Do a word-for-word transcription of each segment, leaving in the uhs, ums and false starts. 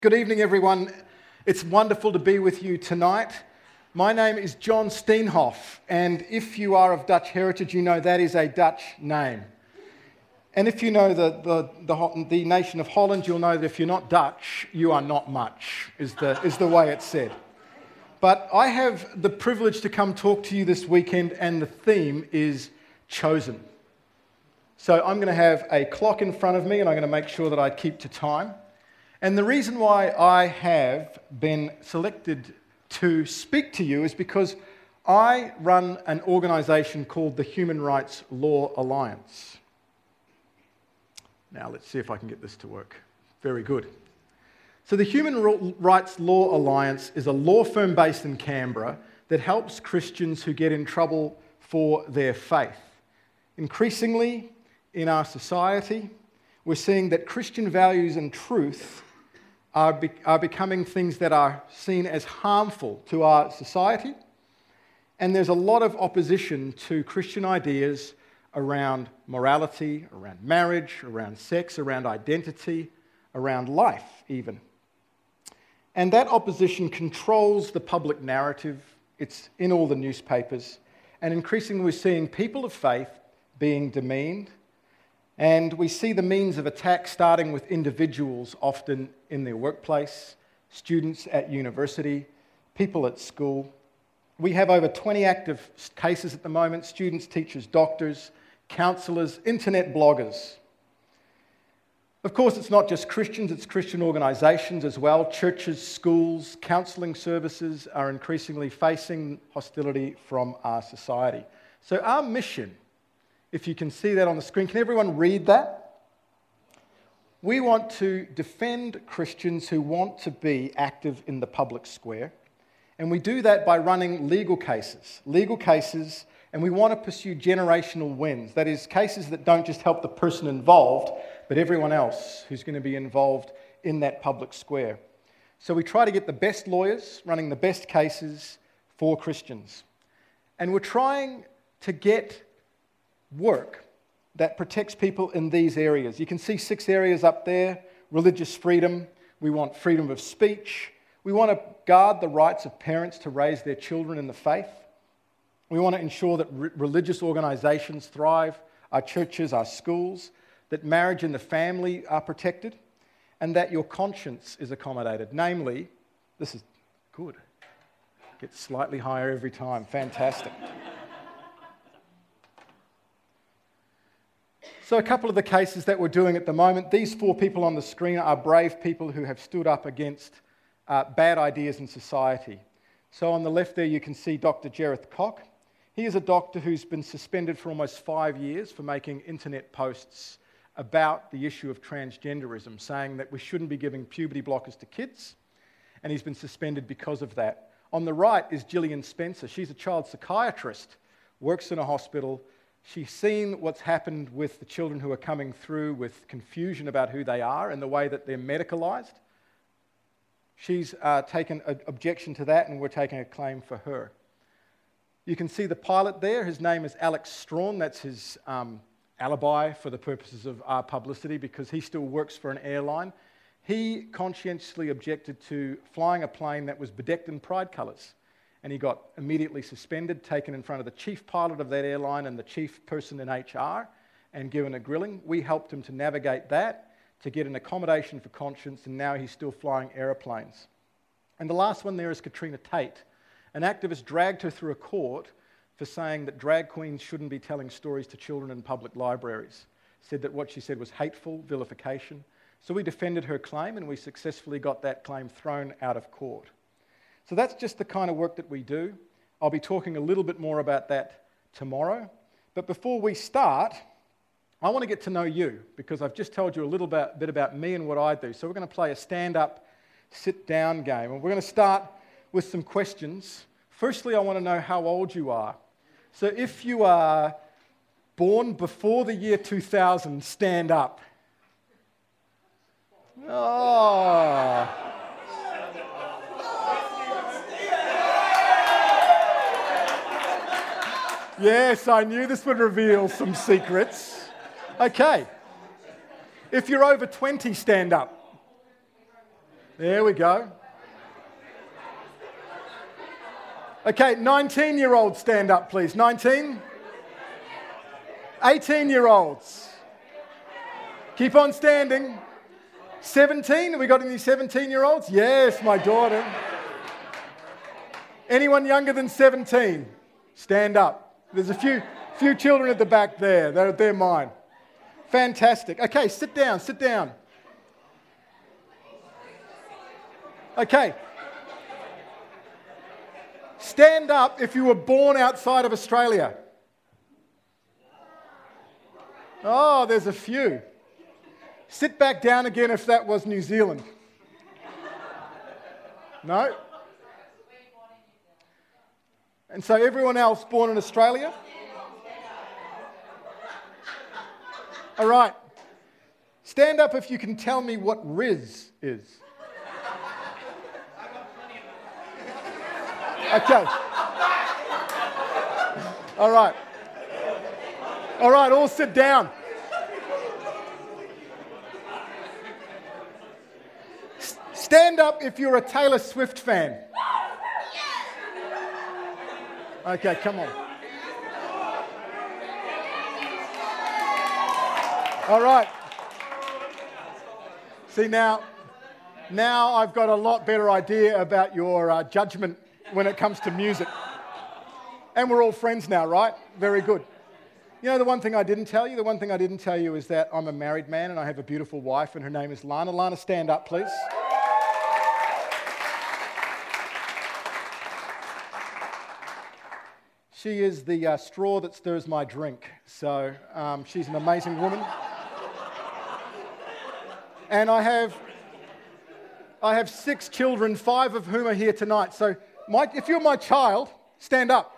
Good evening, everyone. It's wonderful to be with you tonight. My name is John Steenhoff, and if you are of Dutch heritage, you know that is a Dutch name. And if you know the, the, the, the nation of Holland, you'll know that if you're not Dutch, you are not much, is the, is the way it's said. But I have the privilege to come talk to you this weekend, and the theme is chosen. So I'm going to have a clock in front of me, and I'm going to make sure that I keep to time. And the reason why I have been selected to speak to you is because I run an organisation called the Human Rights Law Alliance. Now let's see if I can get this to work. Very good. So the Human Rights Law Alliance is a law firm based in Canberra that helps Christians who get in trouble for their faith. Increasingly in our society, we're seeing that Christian values and truth Are, be, are becoming things that are seen as harmful to our society. And there's a lot of opposition to Christian ideas around morality, around marriage, around sex, around identity, around life even. And that opposition controls the public narrative. It's in all the newspapers. And increasingly we're seeing people of faith being demeaned. And we see the means of attack starting with individuals, often in their workplace, students at university, people at school. We have over twenty active cases at the moment: students, teachers, doctors, counsellors, internet bloggers. Of course, it's not just Christians, it's Christian organisations as well. Churches, schools, counselling services are increasingly facing hostility from our society. So our mission, if you can see that on the screen, can everyone read that? We want to defend Christians who want to be active in the public square, and we do that by running legal cases. Legal cases, and we want to pursue generational wins. That is, cases that don't just help the person involved, but everyone else who's going to be involved in that public square. So we try to get the best lawyers running the best cases for Christians. And we're trying to get work that protects people in these areas. You can see six areas up there: religious freedom, we want freedom of speech, we want to guard the rights of parents to raise their children in the faith, we want to ensure that re- religious organisations thrive, our churches, our schools, that marriage and the family are protected, and that your conscience is accommodated. Namely, this is good, gets slightly higher every time, fantastic. So a couple of the cases that we're doing at the moment, these four people on the screen are brave people who have stood up against uh, bad ideas in society. So on the left there you can see Doctor Jereth Cock. He is a doctor who's been suspended for almost five years for making internet posts about the issue of transgenderism, saying that we shouldn't be giving puberty blockers to kids, and he's been suspended because of that. On the right is Gillian Spencer. She's a child psychiatrist, works in a hospital. She's seen what's happened with the children who are coming through with confusion about who they are and the way that they're medicalised. She's uh, taken an objection to that, and we're taking a claim for her. You can see the pilot there. His name is Alex Strawn. That's his um, alibi for the purposes of our publicity, because he still works for an airline. He conscientiously objected to flying a plane that was bedecked in pride colours. And he got immediately suspended, taken in front of the chief pilot of that airline and the chief person in H R, and given a grilling. We helped him to navigate that, to get an accommodation for conscience, and now he's still flying aeroplanes. And the last one there is Katrina Tate. An activist dragged her through a court for saying that drag queens shouldn't be telling stories to children in public libraries. Said that what she said was hateful, vilification. So we defended her claim, and we successfully got that claim thrown out of court. So that's just the kind of work that we do. I'll be talking a little bit more about that tomorrow. But before we start, I want to get to know you, because I've just told you a little bit about me and what I do. So we're going to play a stand-up, sit-down game. And we're going to start with some questions. Firstly, I want to know how old you are. So if you are born before the year two thousand, stand up. Oh... Yes, I knew this would reveal some secrets. Okay. If you're over twenty, stand up. There we go. Okay, nineteen-year-olds stand up, please. nineteen? eighteen-year-olds. Keep on standing. seventeen? Have we got any seventeen-year-olds? Yes, my daughter. Anyone younger than seventeen? Stand up. There's a few, few children at the back there. They're, they're mine. Fantastic. Okay, sit down, sit down. Okay. Stand up if you were born outside of Australia. Oh, there's a few. Sit back down again if that was New Zealand. No? And so everyone else born in Australia? All right. Stand up if you can tell me what Riz is. Okay. All right. All right, all sit down. S- stand up if you're a Taylor Swift fan. Okay, come on. All right. See, now, now I've got a lot better idea about your uh, judgment when it comes to music. And we're all friends now, right? Very good. You know, the one thing I didn't tell you, the one thing I didn't tell you is that I'm a married man and I have a beautiful wife and her name is Lana. Lana, stand up, please. She is the uh, straw that stirs my drink. So um, she's an amazing woman. And I have, I have six children, five of whom are here tonight. So my, if you're my child, stand up.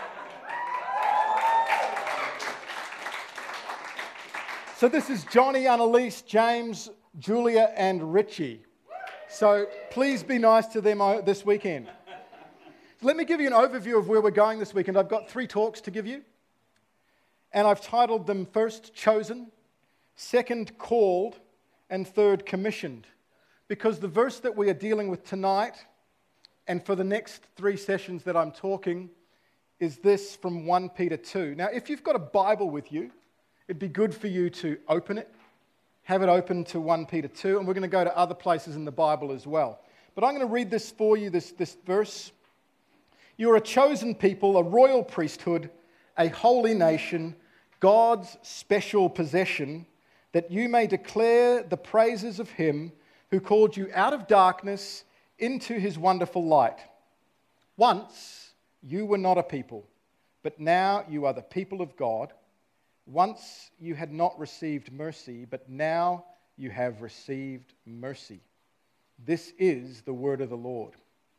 So this is Johnny, Annalise, James, Julia, and Richie. So please be nice to them this weekend. Let me give you an overview of where we're going this weekend. I've got three talks to give you. And I've titled them first, Chosen, second, Called, and third, Commissioned. Because the verse that we are dealing with tonight and for the next three sessions that I'm talking is this from First Peter two. Now, if you've got a Bible with you, it'd be good for you to open it, have it open to First Peter two, and we're going to go to other places in the Bible as well. But I'm going to read this for you, this, this verse. You are a chosen people, a royal priesthood, a holy nation, God's special possession, that you may declare the praises of him who called you out of darkness into his wonderful light. Once you were not a people, but now you are the people of God. Once you had not received mercy, but now you have received mercy. This is the word of the Lord.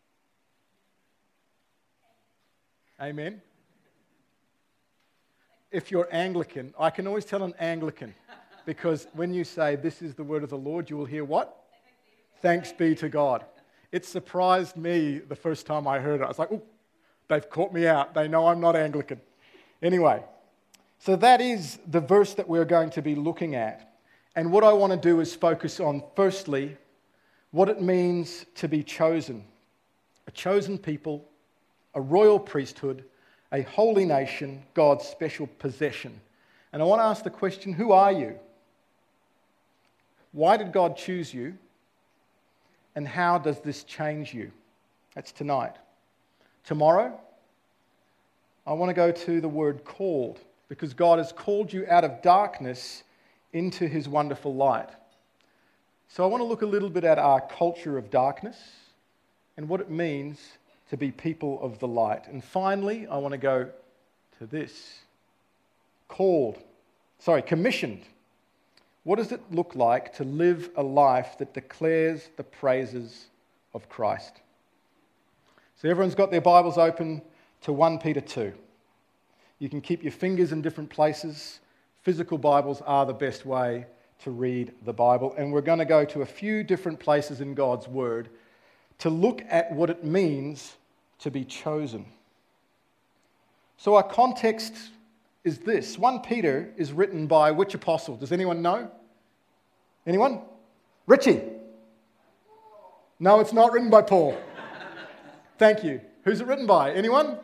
Amen. If you're Anglican, I can always tell an Anglican, because when you say, this is the word of the Lord, you will hear what? Thanks be to God. It surprised me the first time I heard it. I was like, oh, they've caught me out. They know I'm not Anglican. Anyway, so that is the verse that we're going to be looking at. And what I want to do is focus on, firstly, what it means to be chosen. A chosen people, a royal priesthood, a holy nation, God's special possession. And I want to ask the question, who are you? Why did God choose you? And how does this change you? That's tonight. Tomorrow, I want to go to the word called, because God has called you out of darkness into his wonderful light. So I want to look a little bit at our culture of darkness and what it means to be people of the light. And finally, I want to go to this. Called, sorry, commissioned. What does it look like to live a life that declares the praises of Christ? So everyone's got their Bibles open to First Peter two. You can keep your fingers in different places. Physical Bibles are the best way to read the Bible. And we're going to go to a few different places in God's Word to look at what it means to be chosen. So our context is this. First Peter is written by which apostle? Does anyone know? Anyone? Richie. No, it's not written by Paul. Thank you. Who's it written by? Anyone?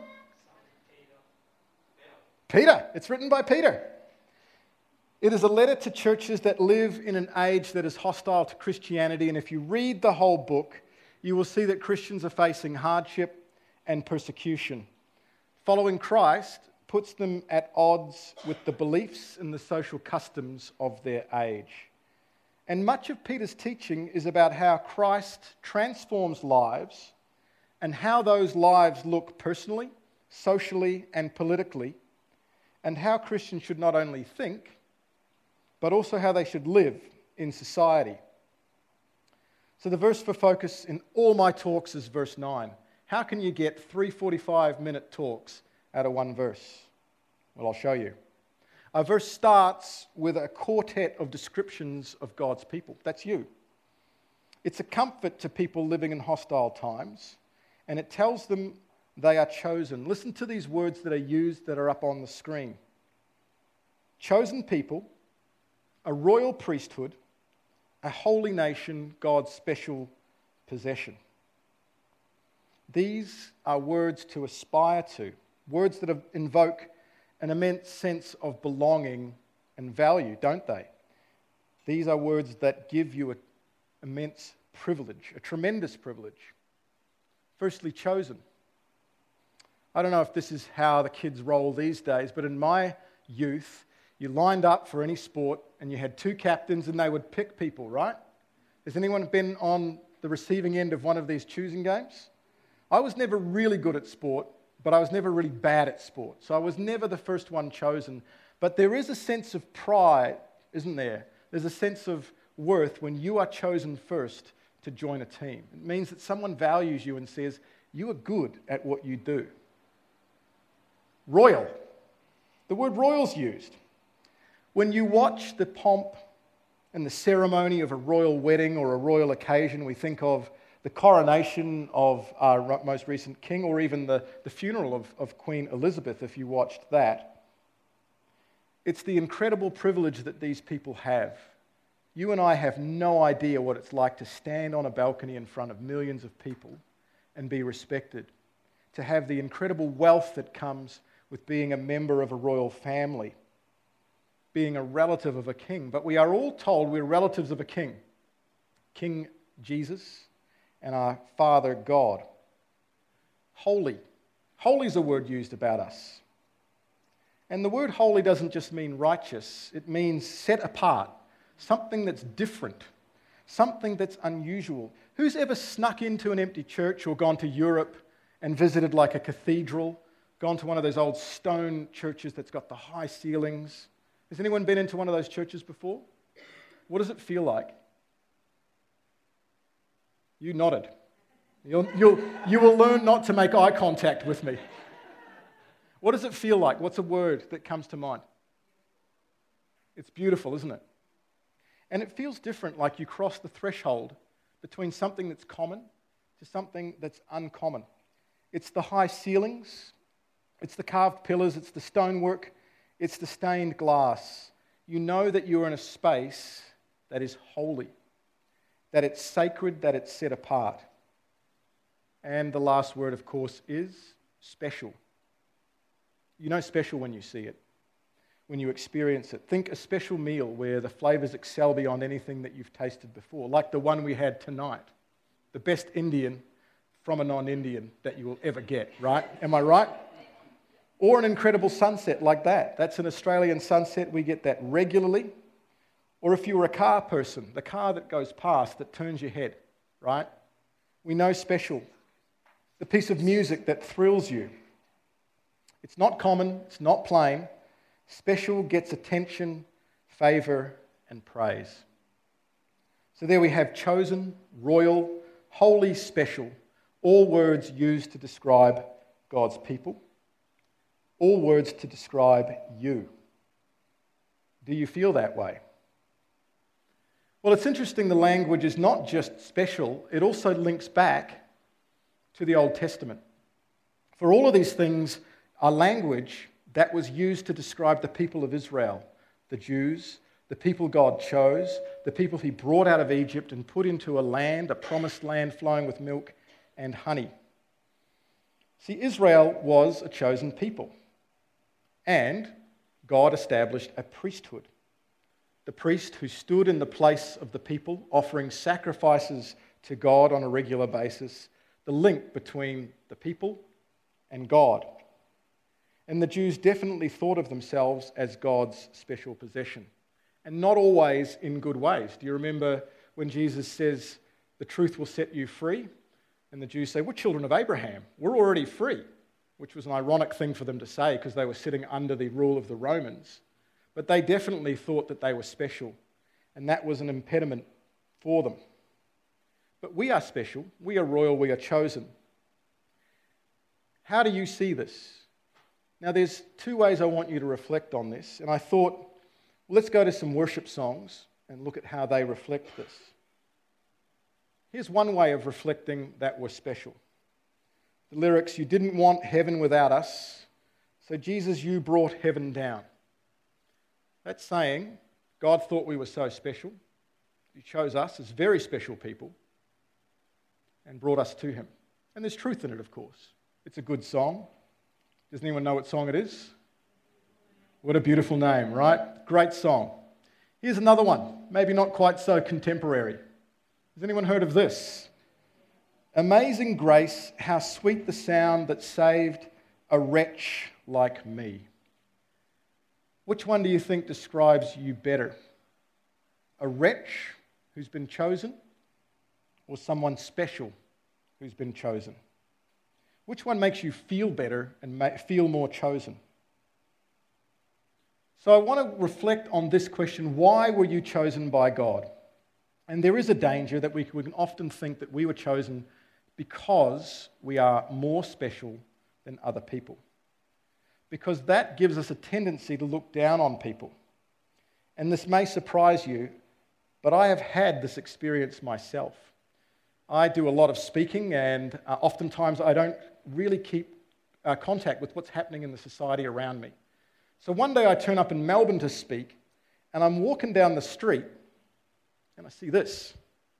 Peter. It's written by Peter. It is a letter to churches that live in an age that is hostile to Christianity, and if you read the whole book, you will see that Christians are facing hardship and persecution. Following Christ puts them at odds with the beliefs and the social customs of their age. And much of Peter's teaching is about how Christ transforms lives and how those lives look personally, socially, and politically, and how Christians should not only think, but also how they should live in society. So the verse for focus in all my talks is verse nine. How can you get three forty-five minute talks out of one verse? Well, I'll show you. Our verse starts with a quartet of descriptions of God's people. That's you. It's a comfort to people living in hostile times, and it tells them they are chosen. Listen to these words that are used that are up on the screen. Chosen people, a royal priesthood, a holy nation, God's special possession. These are words to aspire to, words that invoke an immense sense of belonging and value, don't they? These are words that give you an immense privilege, a tremendous privilege. Firstly, chosen. I don't know if this is how the kids roll these days, but in my youth, you lined up for any sport and you had two captains and they would pick people, right? Has anyone been on the receiving end of one of these choosing games? I was never really good at sport, but I was never really bad at sport. So I was never the first one chosen. But there is a sense of pride, isn't there? There's a sense of worth when you are chosen first to join a team. It means that someone values you and says, you are good at what you do. Royal. The word royal's used. When you watch the pomp and the ceremony of a royal wedding or a royal occasion, we think of the coronation of our most recent king, or even the, the funeral of, of Queen Elizabeth, if you watched that. It's the incredible privilege that these people have. You and I have no idea what it's like to stand on a balcony in front of millions of people and be respected, to have the incredible wealth that comes with being a member of a royal family, being a relative of a king. But we are all told we're relatives of a king, King Jesus and our Father God. Holy. Holy is a word used about us. And the word holy doesn't just mean righteous, it means set apart, something that's different, something that's unusual. Who's ever snuck into an empty church or gone to Europe and visited like a cathedral, gone to one of those old stone churches that's got the high ceilings? Has anyone been into one of those churches before? What does it feel like? You nodded. You'll, you'll, you will learn not to make eye contact with me. What does it feel like? What's a word that comes to mind? It's beautiful, isn't it? And it feels different, like you cross the threshold between something that's common to something that's uncommon. It's the high ceilings, it's the carved pillars, it's the stonework, it's the stained glass. You know that you're in a space that is holy, that it's sacred, that it's set apart. And the last word, of course, is special. You know special when you see it, when you experience it. Think a special meal where the flavors excel beyond anything that you've tasted before, like the one we had tonight. The best Indian from a non-Indian that you will ever get, right? Am I right? Or an incredible sunset like that. That's an Australian sunset. We get that regularly. Or if you were a car person, the car that goes past that turns your head, right? We know special. The piece of music that thrills you. It's not common, it's not plain. Special gets attention, favor, and praise. So there we have chosen, royal, holy, special, all words used to describe God's people, all words to describe you. Do you feel that way? Well, it's interesting the language is not just special, it also links back to the Old Testament. For all of these things are language that was used to describe the people of Israel, the Jews, the people God chose, the people he brought out of Egypt and put into a land, a promised land flowing with milk and honey. See, Israel was a chosen people, and God established a priesthood. The priest who stood in the place of the people, offering sacrifices to God on a regular basis, the link between the people and God. And the Jews definitely thought of themselves as God's special possession, and not always in good ways. Do you remember when Jesus says, "The truth will set you free"? And the Jews say, "We're children of Abraham. We're already free," which was an ironic thing for them to say because they were sitting under the rule of the Romans. But they definitely thought that they were special, and that was an impediment for them. But we are special, we are royal, we are chosen. How do you see this? Now, there's two ways I want you to reflect on this, and I thought, well, let's go to some worship songs and look at how they reflect this. Here's one way of reflecting that we're special. The lyrics, "You didn't want heaven without us, so Jesus, you brought heaven down." That's saying God thought we were so special. He chose us as very special people and brought us to him. And there's truth in it, of course. It's a good song. Does anyone know what song it is? What a beautiful name, right? Great song. Here's another one, maybe not quite so contemporary. Has anyone heard of this? "Amazing grace, how sweet the sound that saved a wretch like me." Which one do you think describes you better? A wretch who's been chosen, or someone special who's been chosen? Which one makes you feel better and feel more chosen? So I want to reflect on this question: why were you chosen by God? And there is a danger that we can often think that we were chosen because we are more special than other people. Because that gives us a tendency to look down on people. And this may surprise you, but I have had this experience myself. I do a lot of speaking, and uh, oftentimes I don't really keep uh, contact with what's happening in the society around me. So one day I turn up in Melbourne to speak, and I'm walking down the street, and I see this.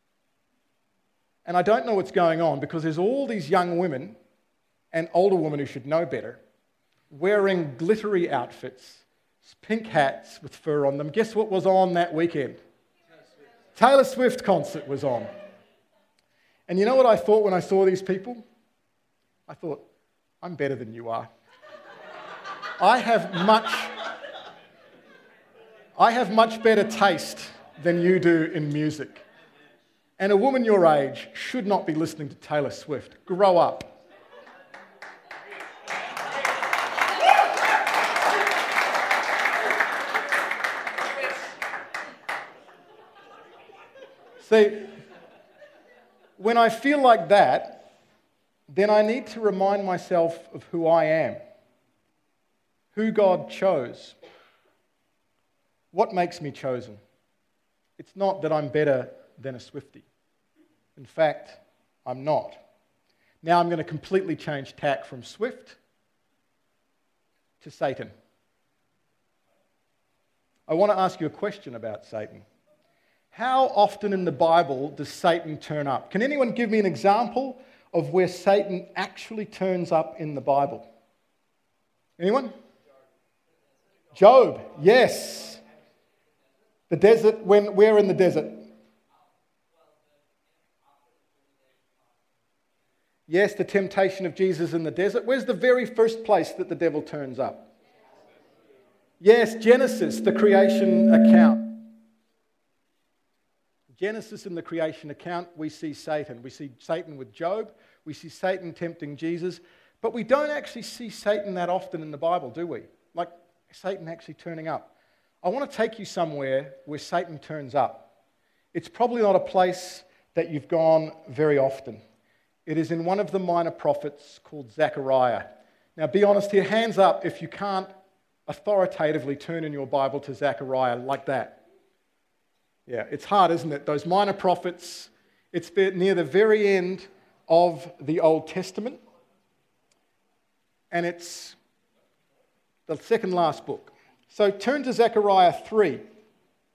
And I don't know what's going on because there's all these young women and older women who should know better, wearing glittery outfits, pink hats with fur on them. Guess what was on that weekend? Taylor Swift. Taylor Swift concert was on. And you know what I thought when I saw these people? I thought, I'm better than you are. I have much, I have much better taste than you do in music. And a woman your age should not be listening to Taylor Swift. Grow up. See, when I feel like that, then I need to remind myself of who I am, who God chose. What makes me chosen? It's not that I'm better than a Swiftie. In fact, I'm not. Now I'm going to completely change tack from Swift to Satan. I want to ask you a question about Satan. How often in the Bible does Satan turn up? Can anyone give me an example of where Satan actually turns up in the Bible? Anyone? Job, yes. The desert, when, where in the desert? Yes, the temptation of Jesus in the desert. Where's the very first place that the devil turns up? Yes, Genesis, the creation account. Genesis in the creation account, we see Satan. We see Satan with Job. We see Satan tempting Jesus. But we don't actually see Satan that often in the Bible, do we? Like Satan actually turning up. I want to take you somewhere where Satan turns up. It's probably not a place that you've gone very often. It is in one of the minor prophets called Zechariah. Now, be honest here, hands up if you can't authoritatively turn in your Bible to Zechariah like that. Yeah, it's hard, isn't it? Those minor prophets, it's near the very end of the Old Testament, and it's the second last book. So turn to Zechariah three.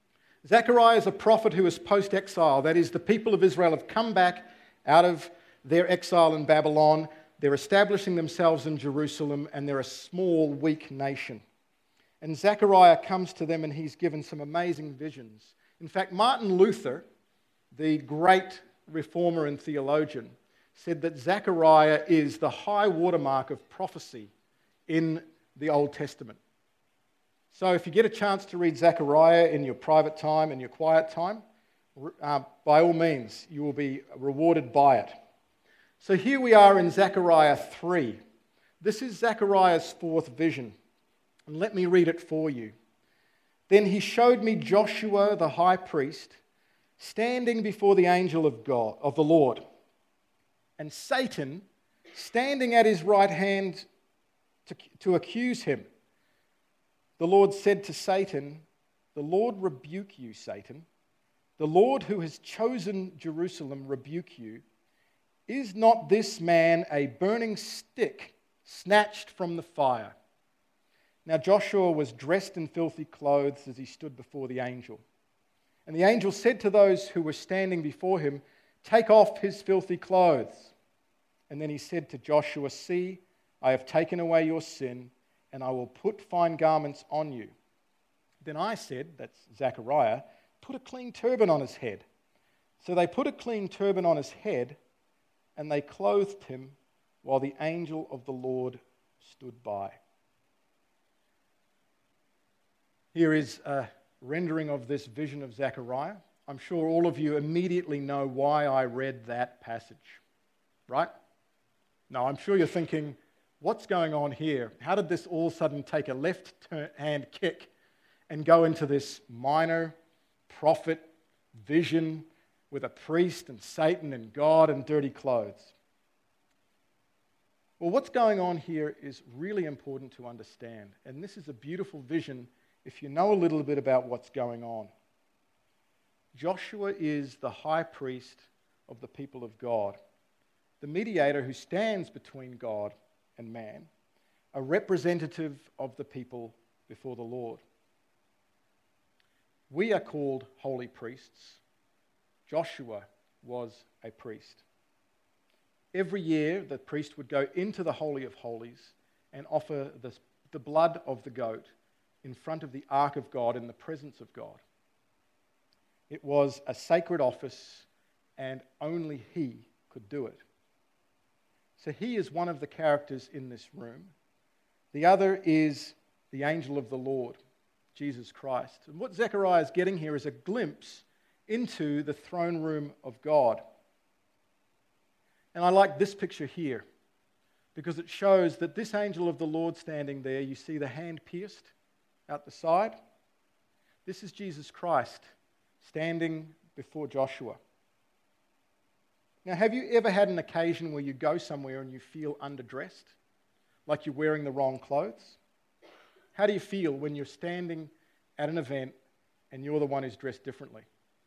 Zechariah is a prophet who is post-exile. That is, the people of Israel have come back out of their exile in Babylon. They're establishing themselves in Jerusalem, and they're a small, weak nation. And Zechariah comes to them, and he's given some amazing visions. In fact, Martin Luther, the great reformer and theologian, said that Zechariah is the high watermark of prophecy in the Old Testament. So if you get a chance to read Zechariah in your private time, in your quiet time, uh, by all means, you will be rewarded by it. So here we are in Zechariah three. This is Zechariah's fourth vision. And let me read it for you. Then he showed me Joshua the high priest standing before the angel of God, of the Lord, and Satan standing at his right hand to, to accuse him. The Lord said to Satan, "The Lord rebuke you, Satan. The Lord who has chosen Jerusalem rebuke you. Is not this man a burning stick snatched from the fire?" Now Joshua was dressed in filthy clothes as he stood before the angel. And the angel said to those who were standing before him, "Take off his filthy clothes." And then he said to Joshua, "See, I have taken away your sin, and I will put fine garments on you." Then I said, that's Zechariah, "Put a clean turban on his head." So they put a clean turban on his head, and they clothed him while the angel of the Lord stood by. Here is a rendering of this vision of Zechariah. I'm sure all of you immediately know why I read that passage, right? No, I'm sure you're thinking, what's going on here? How did this all of a sudden take a left-hand kick and go into this minor prophet vision with a priest and Satan and God and dirty clothes? Well, what's going on here is really important to understand. And this is a beautiful vision if you know a little bit about what's going on. Joshua is the high priest of the people of God, the mediator who stands between God and man, a representative of the people before the Lord. We are called holy priests. Joshua was a priest. Every year, the priest would go into the Holy of Holies and offer the, the blood of the goat in front of the ark of God in the presence of God. It was a sacred office, and only he could do it. So he is one of the characters in this room. The other is the angel of the Lord, Jesus Christ. And what Zechariah is getting here is a glimpse into the throne room of God. And I like this picture here because it shows that this angel of the Lord standing there, you see the hand pierced out the side. This is Jesus Christ standing before Joshua. Now, have you ever had an occasion where you go somewhere and you feel underdressed, like you're wearing the wrong clothes? How do you feel when you're standing at an event and you're the one who's dressed differently?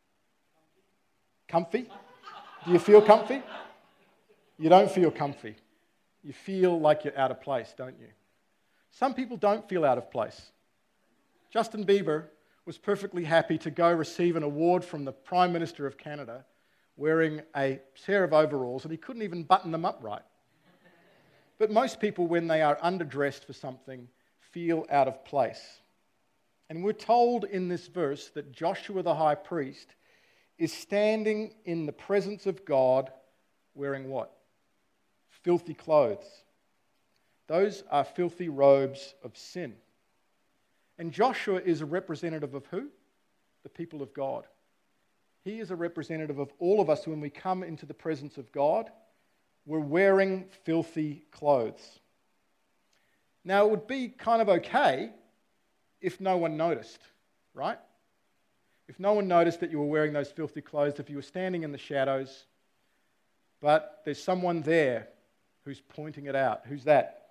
Comfy? Do you feel comfy? You don't feel comfy. You feel like you're out of place, don't you? Some people don't feel out of place. Justin Bieber was perfectly happy to go receive an award from the Prime Minister of Canada wearing a pair of overalls, and he couldn't even button them up right. But most people, when they are underdressed for something, feel out of place. And we're told in this verse that Joshua the high priest is standing in the presence of God wearing what? Filthy clothes. Those are filthy robes of sin. And Joshua is a representative of who? The people of God. He is a representative of all of us when we come into the presence of God. We're wearing filthy clothes. Now, it would be kind of okay if no one noticed, right? If no one noticed that you were wearing those filthy clothes, if you were standing in the shadows, but there's someone there who's pointing it out. Who's that?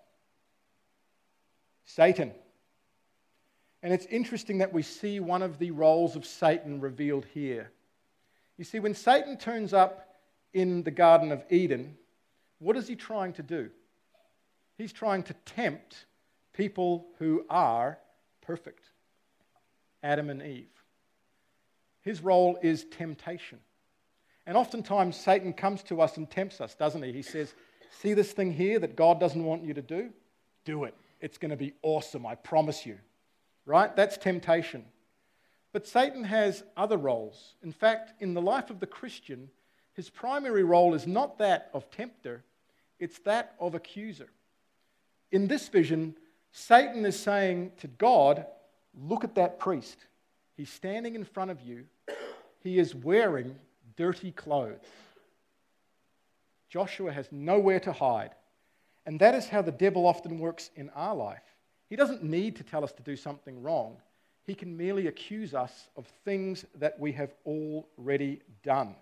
Satan. And it's interesting that we see one of the roles of Satan revealed here. You see, when Satan turns up in the Garden of Eden, what is he trying to do? He's trying to tempt people who are perfect. Adam and Eve. His role is temptation. And oftentimes Satan comes to us and tempts us, doesn't he? He says, see this thing here that God doesn't want you to do? Do it. It's going to be awesome, I promise you. Right? That's temptation. But Satan has other roles. In fact, in the life of the Christian, his primary role is not that of tempter, it's that of accuser. In this vision, Satan is saying to God, look at that priest. He's standing in front of you. He is wearing dirty clothes. Joshua has nowhere to hide. And that is how the devil often works in our life. He doesn't need to tell us to do something wrong. He can merely accuse us of things that we have already done.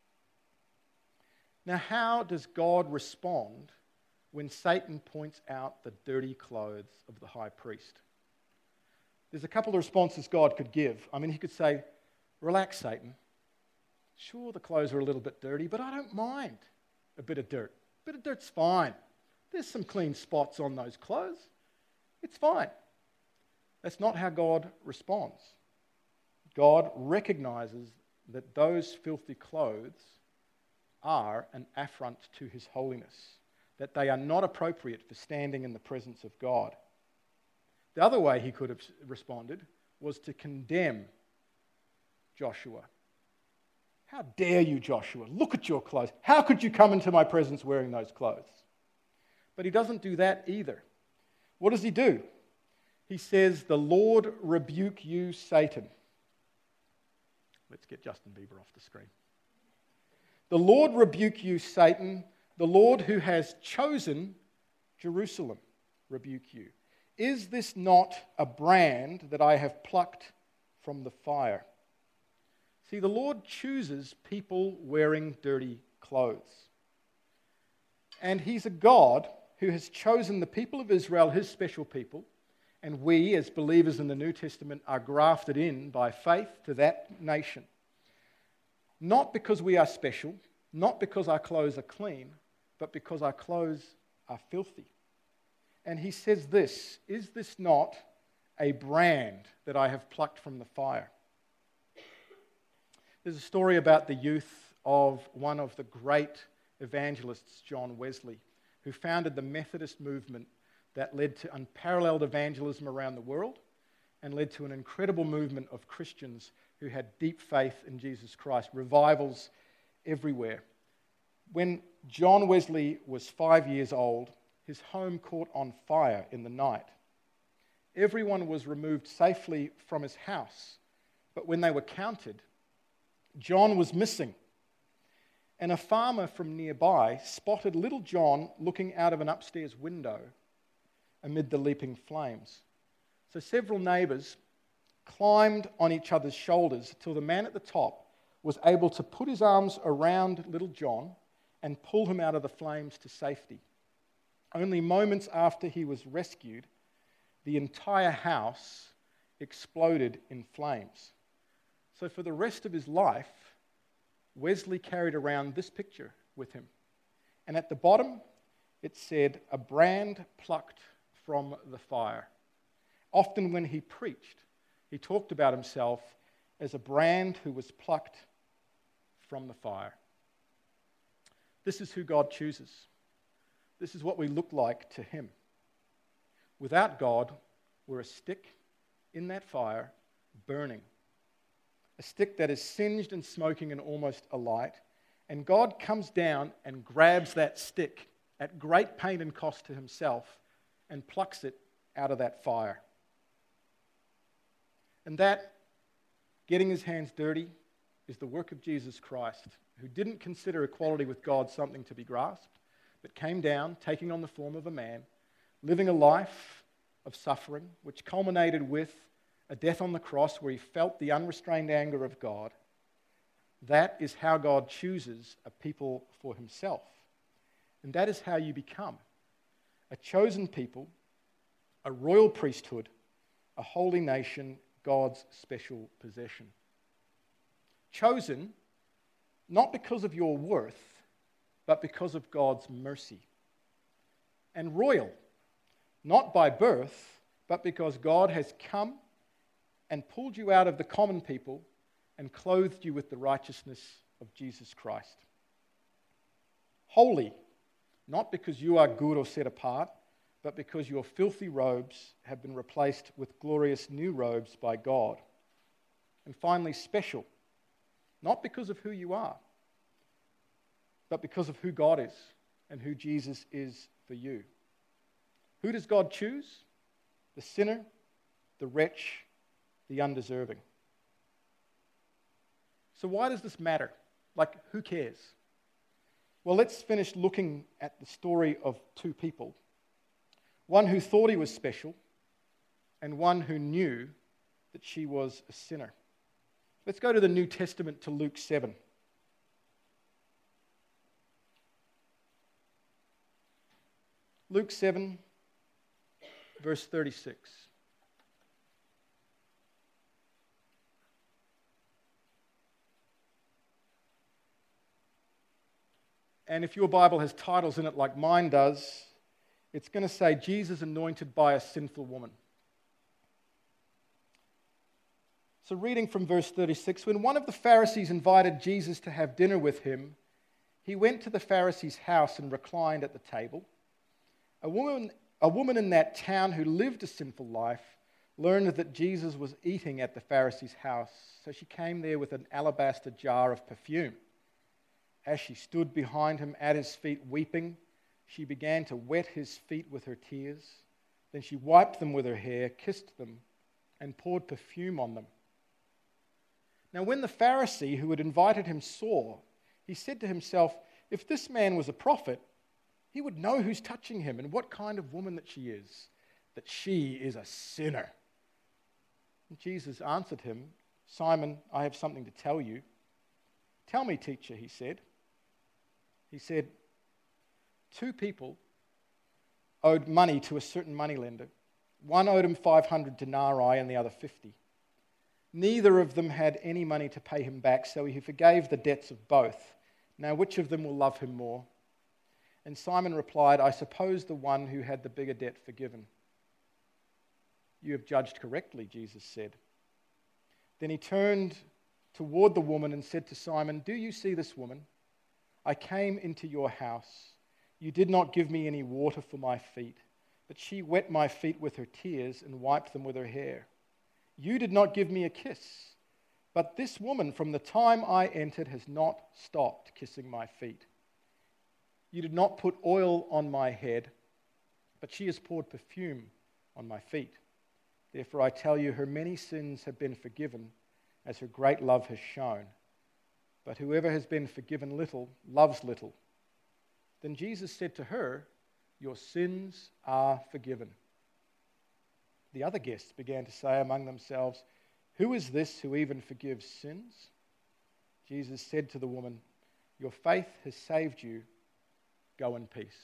Now, how does God respond when Satan points out the dirty clothes of the high priest? There's a couple of responses God could give. I mean, he could say, relax, Satan. Sure, the clothes are a little bit dirty, but I don't mind a bit of dirt. A bit of dirt's fine. There's some clean spots on those clothes. It's fine. That's not how God responds. God recognizes that those filthy clothes are an affront to his holiness, that they are not appropriate for standing in the presence of God. The other way he could have responded was to condemn Joshua. How dare you, Joshua? Look at your clothes. How could you come into my presence wearing those clothes? But he doesn't do that either. What does he do? He says, the Lord rebuke you, Satan. Let's get Justin Bieber off the screen. The Lord rebuke you, Satan. The Lord who has chosen Jerusalem rebuke you. Is this not a brand that I have plucked from the fire? See, the Lord chooses people wearing dirty clothes. And he's a God who has chosen the people of Israel, his special people, and we, as believers in the New Testament, are grafted in by faith to that nation. Not because we are special, not because our clothes are clean, but because our clothes are filthy. And he says this, is this not a brand that I have plucked from the fire? There's a story about the youth of one of the great evangelists, John Wesley, who founded the Methodist movement that led to unparalleled evangelism around the world and led to an incredible movement of Christians who had deep faith in Jesus Christ, revivals everywhere. When John Wesley was five years old, his home caught on fire in the night. Everyone was removed safely from his house, but when they were counted, John was missing. And a farmer from nearby spotted little John looking out of an upstairs window amid the leaping flames. So several neighbours climbed on each other's shoulders till the man at the top was able to put his arms around little John and pull him out of the flames to safety. Only moments after he was rescued, the entire house exploded in flames. So for the rest of his life, Wesley carried around this picture with him. And at the bottom, it said, a brand plucked from the fire. Often when he preached, he talked about himself as a brand who was plucked from the fire. This is who God chooses. This is what we look like to him. Without God, we're a stick in that fire, burning. A stick that is singed and smoking and almost alight. And God comes down and grabs that stick at great pain and cost to himself and plucks it out of that fire. And that, getting his hands dirty, is the work of Jesus Christ, who didn't consider equality with God something to be grasped, but came down, taking on the form of a man, living a life of suffering, which culminated with a death on the cross where he felt the unrestrained anger of God. That is how God chooses a people for himself. And that is how you become a chosen people, a royal priesthood, a holy nation, God's special possession. Chosen not because of your worth, but because of God's mercy. And royal, not by birth, but because God has come and pulled you out of the common people and clothed you with the righteousness of Jesus Christ. Holy, not because you are good or set apart, but because your filthy robes have been replaced with glorious new robes by God. And finally, special, not because of who you are, but because of who God is and who Jesus is for you. Who does God choose? The sinner, the wretch, the undeserving. So why does this matter? Like, who cares? Well, let's finish looking at the story of two people. One who thought he was special, and one who knew that she was a sinner. Let's go to the New Testament to Luke seven. Luke seven, verse thirty-six. And if your Bible has titles in it like mine does, it's going to say, Jesus anointed by a sinful woman. So reading from verse thirty-six, when one of the Pharisees invited Jesus to have dinner with him, he went to the Pharisee's house and reclined at the table. A woman, a woman in that town who lived a sinful life learned that Jesus was eating at the Pharisee's house, so she came there with an alabaster jar of perfume. As she stood behind him at his feet weeping, she began to wet his feet with her tears. Then she wiped them with her hair, kissed them, and poured perfume on them. Now when the Pharisee who had invited him saw, he said to himself, if this man was a prophet, he would know who's touching him and what kind of woman that she is, that she is a sinner. And Jesus answered him, Simon, I have something to tell you. Tell me, teacher, he said. He said, two people owed money to a certain moneylender. One owed him five hundred denarii and the other fifty. Neither of them had any money to pay him back, so he forgave the debts of both. Now, which of them will love him more? And Simon replied, I suppose the one who had the bigger debt forgiven. You have judged correctly, Jesus said. Then he turned toward the woman and said to Simon, do you see this woman? I came into your house. You did not give me any water for my feet, but she wet my feet with her tears and wiped them with her hair. You did not give me a kiss, but this woman from the time I entered has not stopped kissing my feet. You did not put oil on my head, but she has poured perfume on my feet. Therefore I tell you, her many sins have been forgiven, as her great love has shown. But whoever has been forgiven little loves little. Then Jesus said to her, your sins are forgiven. The other guests began to say among themselves, who is this who even forgives sins? Jesus said to the woman, your faith has saved you. Go in peace.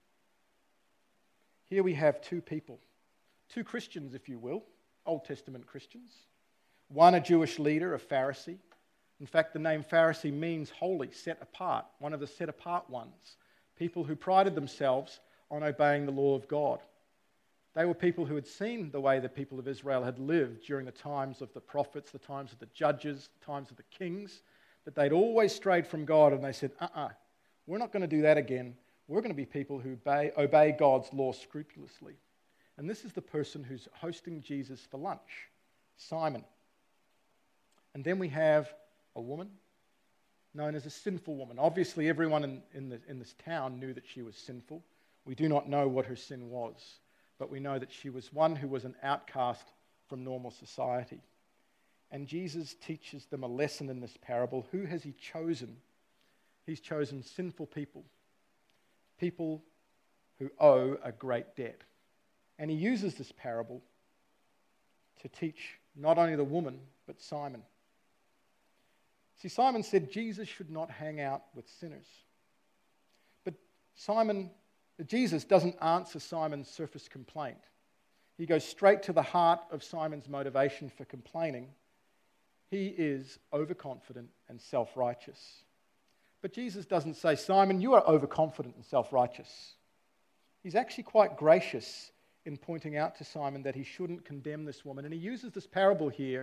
Here we have two people, two Christians, if you will, Old Testament Christians. One a Jewish leader, a Pharisee. In fact, the name Pharisee means holy, set apart, one of the set apart ones, people who prided themselves on obeying the law of God. They were people who had seen the way the people of Israel had lived during the times of the prophets, the times of the judges, the times of the kings, that they'd always strayed from God, and they said, uh-uh, we're not going to do that again. We're going to be people who obey, obey God's law scrupulously. And this is the person who's hosting Jesus for lunch, Simon. And then we have a woman known as a sinful woman. Obviously, everyone in, in, the, in this town knew that she was sinful. We do not know what her sin was, but we know that she was one who was an outcast from normal society. And Jesus teaches them a lesson in this parable. Who has he chosen? He's chosen sinful people, people who owe a great debt. And he uses this parable to teach not only the woman, but Simon. See, Simon said Jesus should not hang out with sinners. But Simon, Jesus doesn't answer Simon's surface complaint. He goes straight to the heart of Simon's motivation for complaining. He is overconfident and self-righteous. But Jesus doesn't say, Simon, you are overconfident and self-righteous. He's actually quite gracious in pointing out to Simon that he shouldn't condemn this woman. And he uses this parable here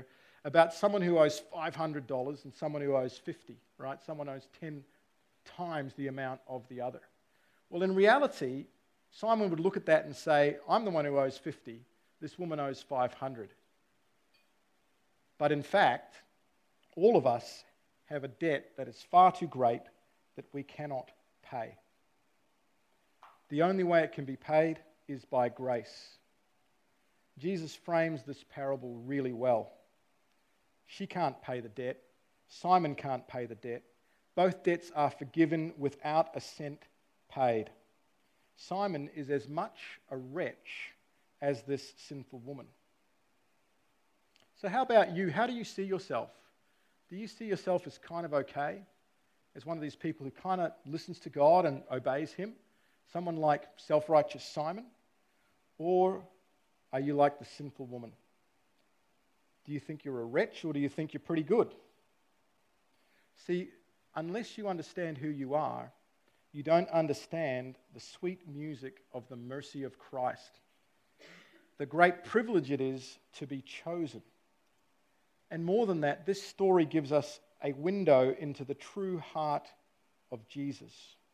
about someone who owes five hundred dollars and someone who owes fifty dollars, right? Someone owes ten times the amount of the other. Well, in reality, Simon would look at that and say, I'm the one who owes fifty, this woman owes five hundred. But in fact, all of us have a debt that is far too great that we cannot pay. The only way it can be paid is by grace. Jesus frames this parable really well. She can't pay the debt. Simon can't pay the debt. Both debts are forgiven without a cent paid. Simon is as much a wretch as this sinful woman. So how about you? How do you see yourself? Do you see yourself as kind of okay? As one of these people who kind of listens to God and obeys him? Someone like self-righteous Simon? Or are you like the sinful woman? Do you think you're a wretch or do you think you're pretty good? See, unless you understand who you are, you don't understand the sweet music of the mercy of Christ. The great privilege it is to be chosen. And more than that, this story gives us a window into the true heart of Jesus.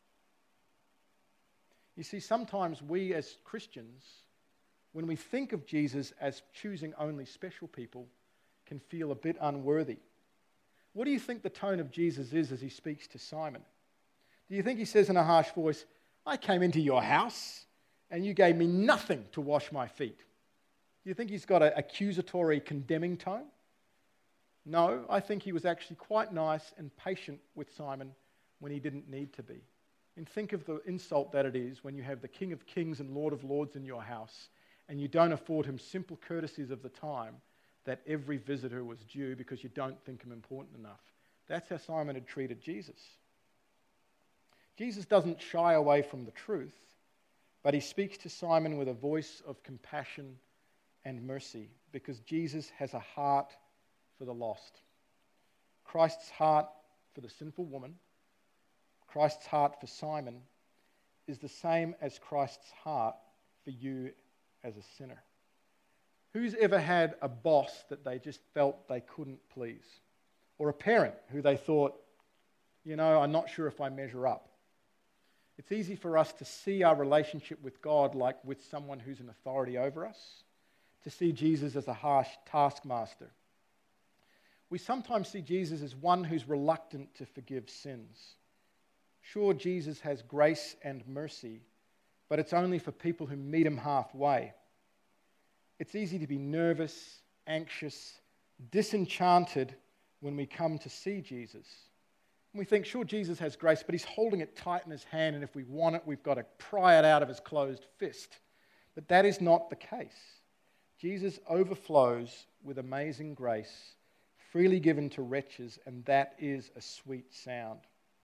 You see, sometimes we as Christians, when we think of Jesus as choosing only special people, can feel a bit unworthy. What do you think the tone of Jesus is as he speaks to Simon? Do you think he says in a harsh voice, I came into your house and you gave me nothing to wash my feet? Do you think he's got an accusatory, condemning tone? No, I think he was actually quite nice and patient with Simon when he didn't need to be. And think of the insult that it is when you have the King of Kings and Lord of Lords in your house and you don't afford him simple courtesies of the time that every visitor was due because you don't think him important enough. That's how Simon had treated Jesus. Jesus doesn't shy away from the truth, but he speaks to Simon with a voice of compassion and mercy because Jesus has a heart for the lost. Christ's heart for the sinful woman, Christ's heart for Simon, is the same as Christ's heart for you as a sinner. Who's ever had a boss that they just felt they couldn't please? Or a parent who they thought, you know, I'm not sure if I measure up. It's easy for us to see our relationship with God like with someone who's an authority over us, to see Jesus as a harsh taskmaster. We sometimes see Jesus as one who's reluctant to forgive sins. Sure, Jesus has grace and mercy, but it's only for people who meet him halfway. It's easy to be nervous, anxious, disenchanted when we come to see Jesus. And we think, sure, Jesus has grace, but he's holding it tight in his hand, and if we want it, we've got to pry it out of his closed fist. But that is not the case. Jesus overflows with amazing grace, freely given to wretches, and that is a sweet sound.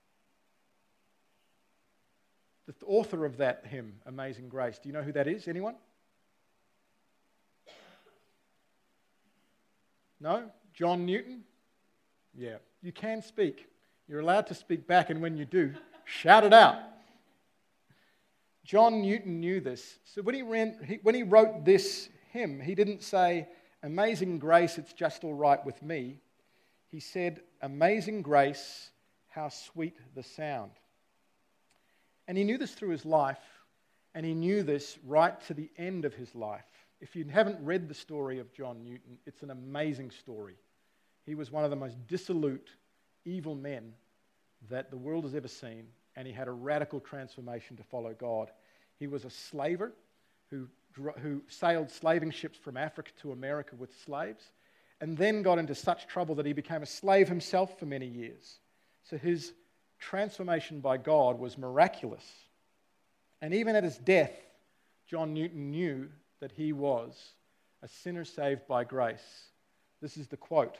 The author of that hymn, Amazing Grace, do you know who that is? Anyone? No? John Newton? Yeah. You can speak. You're allowed to speak back, and when you do, shout it out. John Newton knew this. So when he, ran, he, when he wrote this hymn, he didn't say, Amazing Grace, it's just all right with me. He said, Amazing Grace, how sweet the sound. And he knew this through his life, and he knew this right to the end of his life. If you haven't read the story of John Newton, it's an amazing story. He was one of the most dissolute, evil men that the world has ever seen, and he had a radical transformation to follow God. He was a slaver who, who sailed slaving ships from Africa to America with slaves, and then got into such trouble that he became a slave himself for many years. So his transformation by God was miraculous. And even at his death, John Newton knew that he was a sinner saved by grace. This is the quote.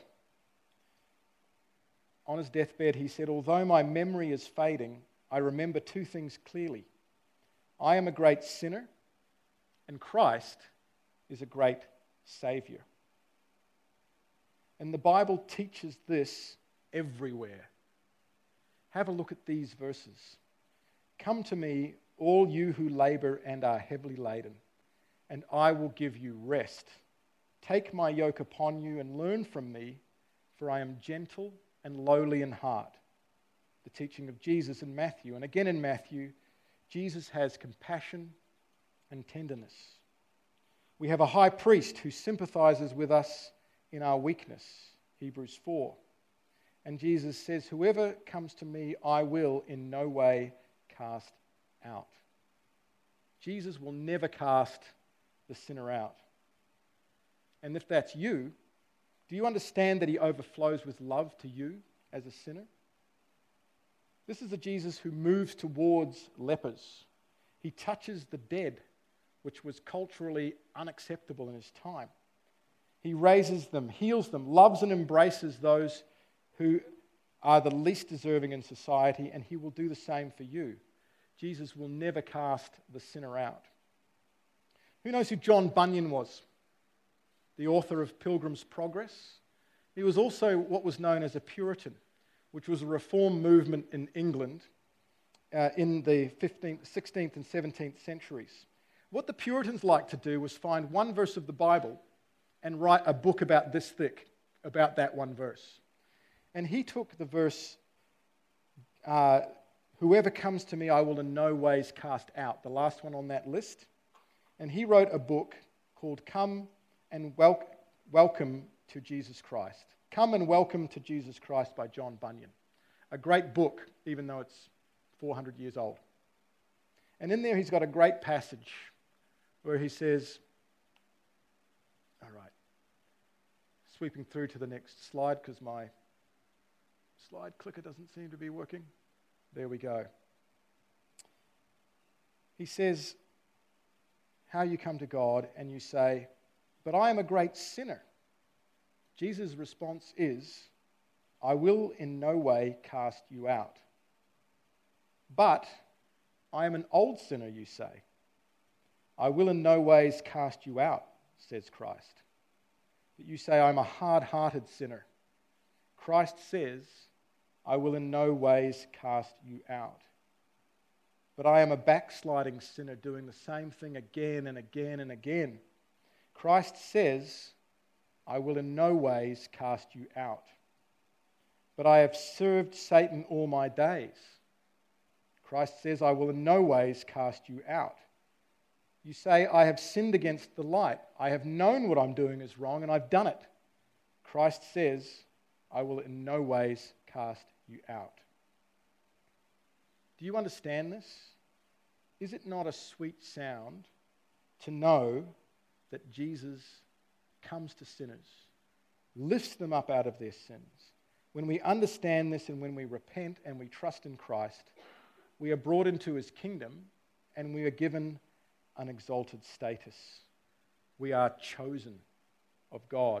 On his deathbed, he said, although my memory is fading, I remember two things clearly. I am a great sinner, and Christ is a great Savior. And the Bible teaches this everywhere. Have a look at these verses. Come to me, all you who labor and are heavily laden, and I will give you rest. Take my yoke upon you and learn from me, for I am gentle and lowly in heart. The teaching of Jesus in Matthew. And again in Matthew, Jesus has compassion and tenderness. We have a high priest who sympathizes with us in our weakness, Hebrews four. And Jesus says, whoever comes to me, I will in no way cast out. Jesus will never cast the sinner out. And if that's you, do you understand that he overflows with love to you as a sinner? This is a Jesus who moves towards lepers. He touches the dead, which was culturally unacceptable in his time. He raises them, heals them, loves and embraces those who are the least deserving in society, and he will do the same for you. Jesus will never cast the sinner out. Who knows who John Bunyan was? The author of Pilgrim's Progress. He was also what was known as a Puritan, which was a reform movement in England uh, in the fifteenth, sixteenth and seventeenth centuries. What the Puritans liked to do was find one verse of the Bible and write a book about this thick, about that one verse. And he took the verse, uh, whoever comes to me, I will in no ways cast out, the last one on that list. And he wrote a book called Come and Wel- Welcome to Jesus Christ. Come and Welcome to Jesus Christ by John Bunyan. A great book, even though it's four hundred years old. And in there he's got a great passage where he says, all right, sweeping through to the next slide because my slide clicker doesn't seem to be working. There we go. He says, how you come to God and you say, but I am a great sinner. Jesus' response is, I will in no way cast you out. But I am an old sinner, you say. I will in no ways cast you out, says Christ. But you say, I'm a hard-hearted sinner. Christ says, I will in no ways cast you out. But I am a backsliding sinner doing the same thing again and again and again. Christ says, I will in no ways cast you out. But I have served Satan all my days. Christ says, I will in no ways cast you out. You say, I have sinned against the light. I have known what I'm doing is wrong and I've done it. Christ says, I will in no ways cast you out. Do you understand this? Is it not a sweet sound to know that Jesus comes to sinners, lifts them up out of their sins? When we understand this and when we repent and we trust in Christ, we are brought into his kingdom and we are given an exalted status. We are chosen of God.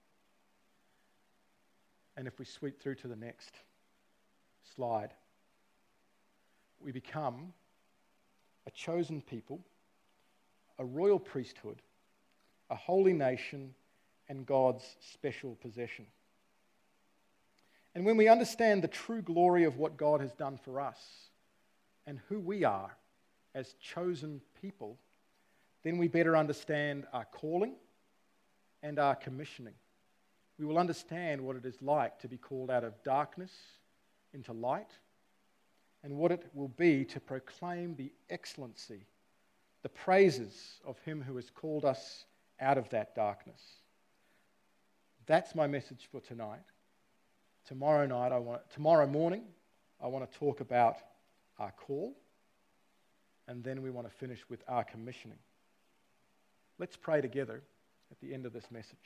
And if we sweep through to the next slide, we become a chosen people, a royal priesthood, a holy nation, and God's special possession. And when we understand the true glory of what God has done for us and who we are as chosen people, then we better understand our calling and our commissioning. We will understand what it is like to be called out of darkness into light, and what it will be to proclaim the excellency, the praises of him who has called us out of that darkness. That's my message for tonight. Tomorrow night, I want, tomorrow morning, I want to talk about our call, and then we want to finish with our commissioning. Let's pray together at the end of this message.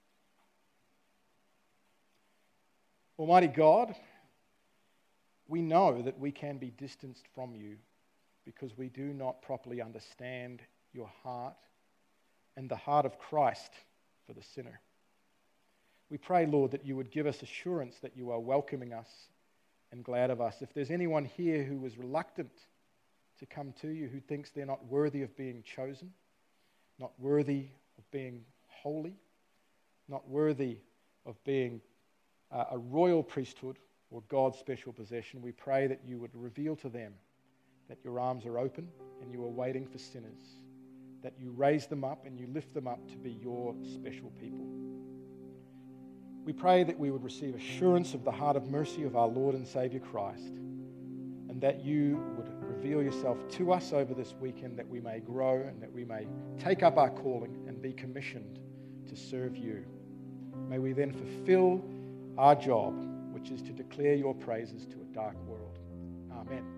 Almighty God, we know that we can be distanced from you because we do not properly understand your heart and the heart of Christ for the sinner. We pray, Lord, that you would give us assurance that you are welcoming us and glad of us. If there's anyone here who is reluctant to come to you, who thinks they're not worthy of being chosen, not worthy of being holy, not worthy of being uh, a royal priesthood or God's special possession, we pray that you would reveal to them that your arms are open and you are waiting for sinners that you raise them up and you lift them up to be your special people. We pray that we would receive assurance of the heart of mercy of our Lord and Saviour Christ, and that you would reveal yourself to us over this weekend, that we may grow and that we may take up our calling and be commissioned to serve you. May we then fulfill our job, which is to declare your praises to a dark world. Amen.